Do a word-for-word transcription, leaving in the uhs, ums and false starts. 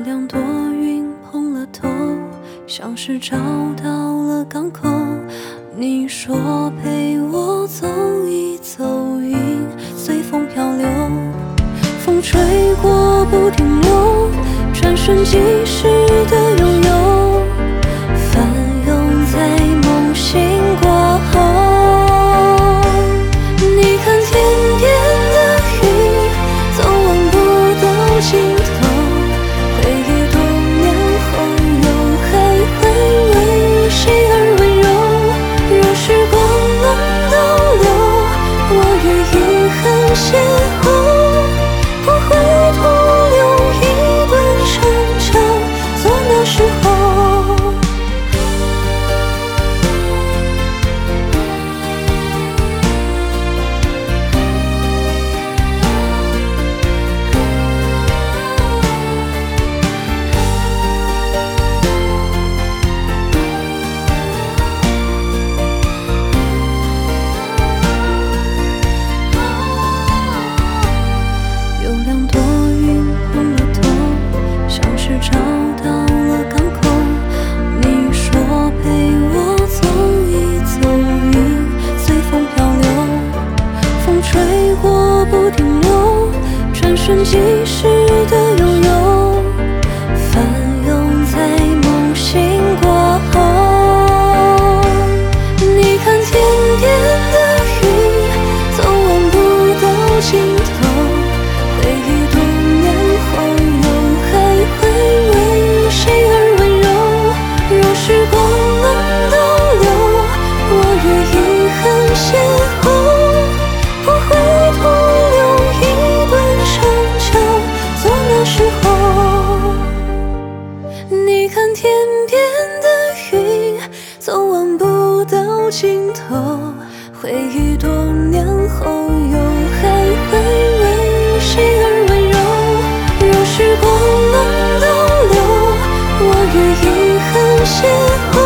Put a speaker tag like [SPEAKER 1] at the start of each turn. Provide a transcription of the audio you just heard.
[SPEAKER 1] 两朵云碰了头，像是找到了港口。你说陪我走一走，云随风漂流，风吹过不停留，转瞬即逝的拥有，翻涌在梦醒过后。你看天边的云，走望不到尽头，回忆多年后又还会为谁而温柔。若时光能倒流，我与遗憾邂逅，不会徒留一段成就，做那时候。有两朵云碰了头，像是找到了港口。你说陪我走一走，云随风漂流，风吹过不停留，转瞬即逝的拥有，翻涌在梦醒过后。你看天边的云，走望不到尽头，回忆多年后又还会为谁而温柔。若时光能倒流，我与遗憾邂逅，不会徒留一段成就，做那时候。你看天边的云，走望不到尽头，回忆多年后又还会为谁而温柔。若时光能倒流，我与遗憾邂逅，